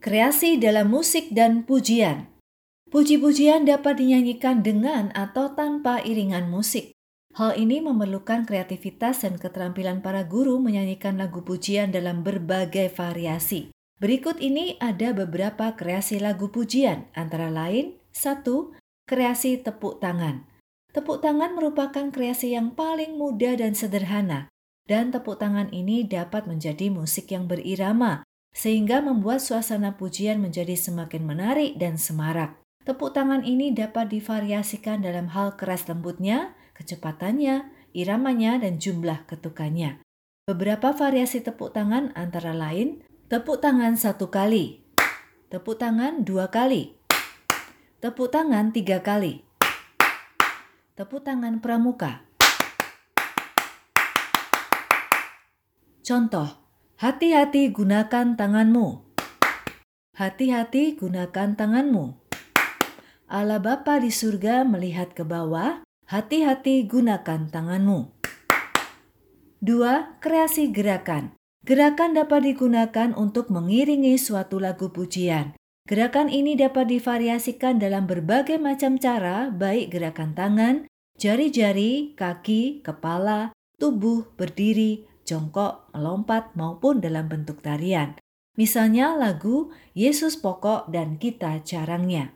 Kreasi dalam musik dan pujian. Puji-pujian dapat dinyanyikan dengan atau tanpa iringan musik. Hal ini memerlukan kreativitas dan keterampilan para guru menyanyikan lagu pujian dalam berbagai variasi. Berikut ini ada beberapa kreasi lagu pujian, antara lain 1. Kreasi tepuk tangan. Tepuk tangan merupakan kreasi yang paling mudah dan sederhana, dan tepuk tangan ini dapat menjadi musik yang berirama, sehingga membuat suasana pujian menjadi semakin menarik dan semarak. Tepuk tangan ini dapat divariasikan dalam hal keras lembutnya, kecepatannya, iramanya, dan jumlah ketukannya. Beberapa variasi tepuk tangan antara lain, tepuk tangan 1 kali, tepuk tangan 2 kali, tepuk tangan 3 kali, tepuk tangan pramuka. Contoh, hati-hati gunakan tanganmu. Hati-hati gunakan tanganmu. Allah Bapa di surga melihat ke bawah, hati-hati gunakan tanganmu. 2. Kreasi gerakan. Gerakan dapat digunakan untuk mengiringi suatu lagu pujian. Gerakan ini dapat divariasikan dalam berbagai macam cara, baik gerakan tangan, jari-jari, kaki, kepala, tubuh, berdiri, jongkok, melompat, maupun dalam bentuk tarian. Misalnya lagu Yesus Pokok dan Kita Carangnya.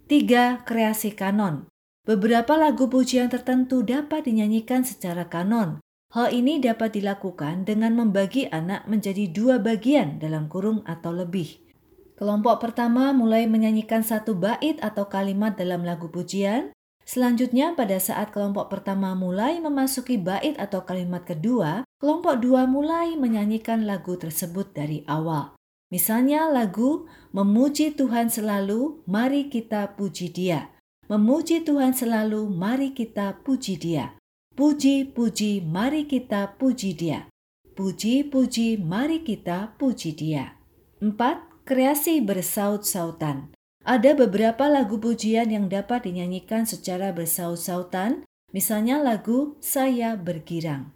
3. Kreasi kanon. Beberapa lagu pujian tertentu dapat dinyanyikan secara kanon. Hal ini dapat dilakukan dengan membagi anak menjadi 2 bagian dalam kurung atau lebih. Kelompok pertama mulai menyanyikan 1 bait atau kalimat dalam lagu pujian. Selanjutnya pada saat kelompok pertama mulai memasuki bait atau kalimat kedua, kelompok 2 mulai menyanyikan lagu tersebut dari awal. Misalnya lagu Memuji Tuhan Selalu, Mari Kita Puji Dia. Memuji Tuhan Selalu, Mari Kita Puji Dia. Puji-puji, mari kita puji Dia. Puji-puji, mari kita puji Dia. 4. Kreasi bersaut-sautan. Ada beberapa lagu pujian yang dapat dinyanyikan secara bersaut-sautan, misalnya lagu Saya Bergirang.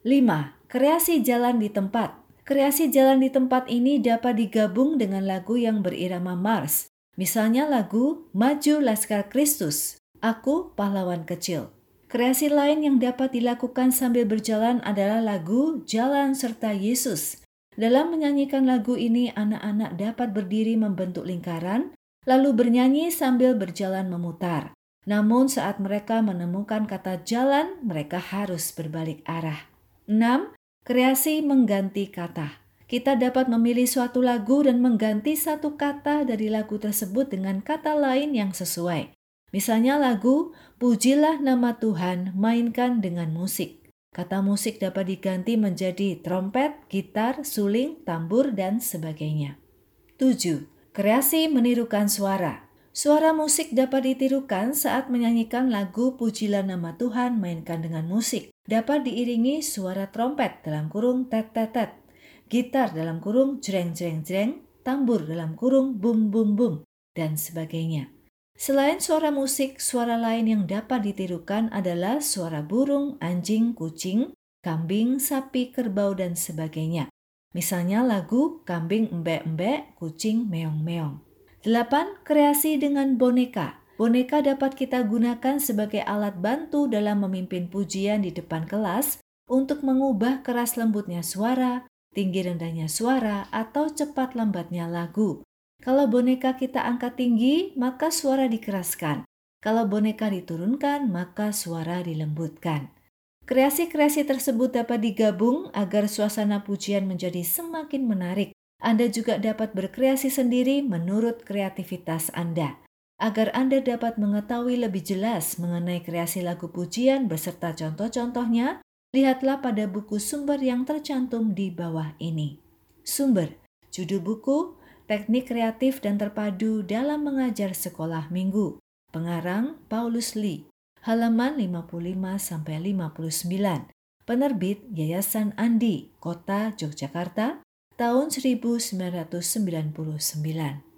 5. Kreasi jalan di tempat. Kreasi jalan di tempat ini dapat digabung dengan lagu yang berirama mars. Misalnya lagu Maju Laskar Kristus, Aku Pahlawan Kecil. Kreasi lain yang dapat dilakukan sambil berjalan adalah lagu Jalan Serta Yesus. Dalam menyanyikan lagu ini, anak-anak dapat berdiri membentuk lingkaran, lalu bernyanyi sambil berjalan memutar. Namun saat mereka menemukan kata jalan, mereka harus berbalik arah. 6. Kreasi mengganti kata. Kita dapat memilih suatu lagu dan mengganti satu kata dari lagu tersebut dengan kata lain yang sesuai. Misalnya lagu Pujilah Nama Tuhan, mainkan dengan musik. Kata musik dapat diganti menjadi trompet, gitar, suling, tambur, dan sebagainya. 7. Kreasi menirukan suara. Suara musik dapat ditirukan saat menyanyikan lagu Pujilah Nama Tuhan, mainkan dengan musik. Dapat diiringi suara trompet dalam kurung tet-tet-tet, gitar dalam kurung jreng-jreng-jreng, tambur dalam kurung bum-bum-bum, dan sebagainya. Selain suara musik, suara lain yang dapat ditirukan adalah suara burung, anjing, kucing, kambing, sapi, kerbau, dan sebagainya. Misalnya lagu Kambing Embek-embek, Kucing Meong-meong. 8. Kreasi dengan boneka. Boneka dapat kita gunakan sebagai alat bantu dalam memimpin pujian di depan kelas untuk mengubah keras lembutnya suara, tinggi rendahnya suara, atau cepat lambatnya lagu. Kalau boneka kita angkat tinggi, maka suara dikeraskan. Kalau boneka diturunkan, maka suara dilembutkan. Kreasi-kreasi tersebut dapat digabung agar suasana pujian menjadi semakin menarik. Anda juga dapat berkreasi sendiri menurut kreativitas Anda. Agar Anda dapat mengetahui lebih jelas mengenai kreasi lagu pujian beserta contoh-contohnya, lihatlah pada buku sumber yang tercantum di bawah ini. Sumber, judul buku, Teknik Kreatif dan Terpadu dalam Mengajar Sekolah Minggu. Pengarang Paulus Lee, halaman 55-59. Penerbit Yayasan Andi, Kota Yogyakarta, tahun 1999.